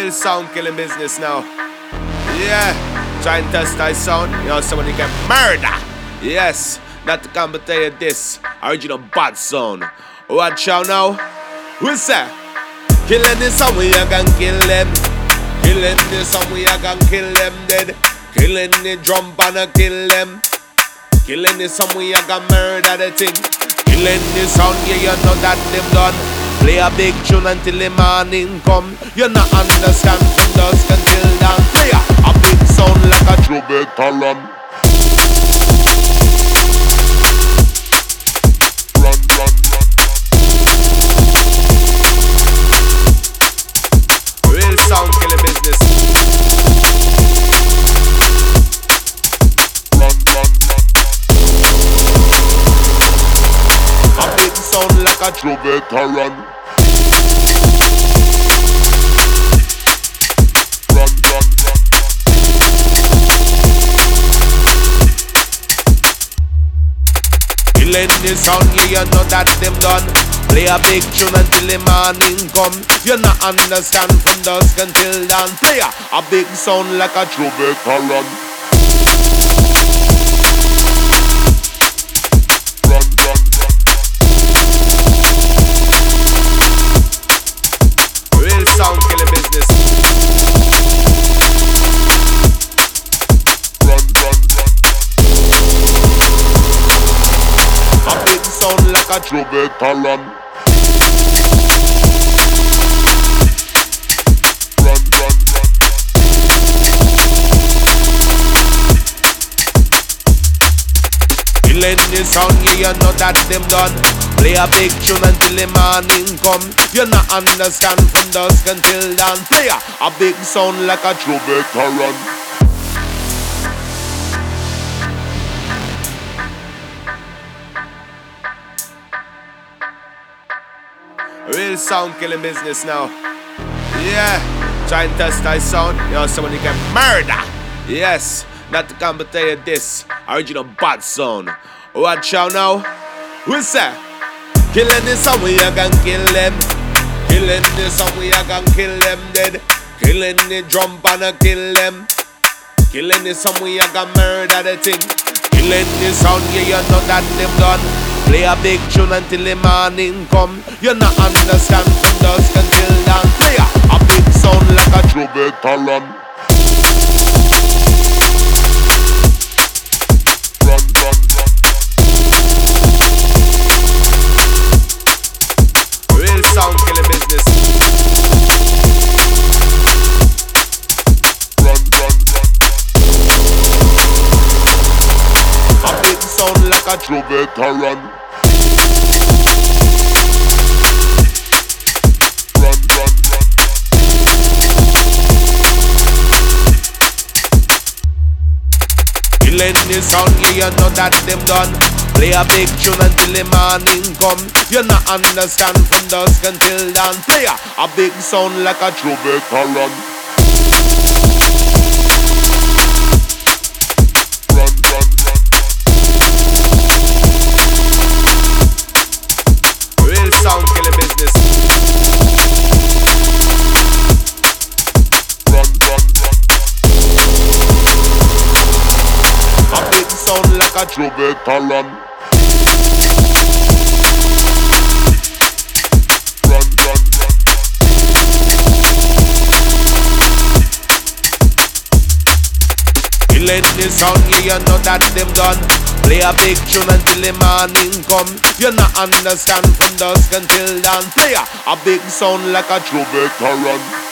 Real sound killing business now. Yeah, try and test that sound. You know, someone you get murder. Yes, not to come but tell you this. Original bad sound. Watch out now. We say, killing this song we are gonna kill them. Killing this song we are gonna kill them dead. Killing the drum banner kill them. Killing this song we are gonna murder the thing. Killing this sound, yeah, you know that them done. Play a big tune until the morning come. You not understand from dusk until dawn. Play a big sound like a trumpet run. Run, run, run. Real sound killing business. Run, run, run. A big sound like a trumpet run. Killing the sound, yeah, you know that them done. Play a big tune until the morning come. You not understand from dusk until dawn. Play a big sound like a trumpet run. Run, run, run. Real sound killing business. Run, run, run. A big sound like a trumpet run. Run, run, run. Killing the sound, yeah, you know that them done. Play a big tune until the morning come. You not understand from dusk until dawn. Play a big sound like a trumpet run. Real sound killing business now. Yeah, try and test that sound. You know, someone you get murder. Yes, not to come but tell you this. Original bad sound. Watch out now. We say, killing this song we are gonna kill them. Killing this song we are gonna kill them dead. Killing the drum banner kill them. Killing this song we are gonna murder the thing. Killing this sound, yeah, you know that them done. Play a big tune until the morning come. You not understand from dusk until dawn. Play a big sound like a trumpet run. Run, run, run. Real sound killing business. Run, run, run. A big sound like a trumpet run. Killing the sound, yeah, you know that them done. Play a big tune until the morning come. You not understand from dusk until dawn. Play a big sound like a trumpet run. Run, run, run. Real sound killing business. Run, run, run. A big sound like a trumpet run. Run, run, run. Killing the sound, yeah, you know that them done. Play a big tune until the morning come. You not understand from dusk until dawn. Play a big sound like a trumpet run.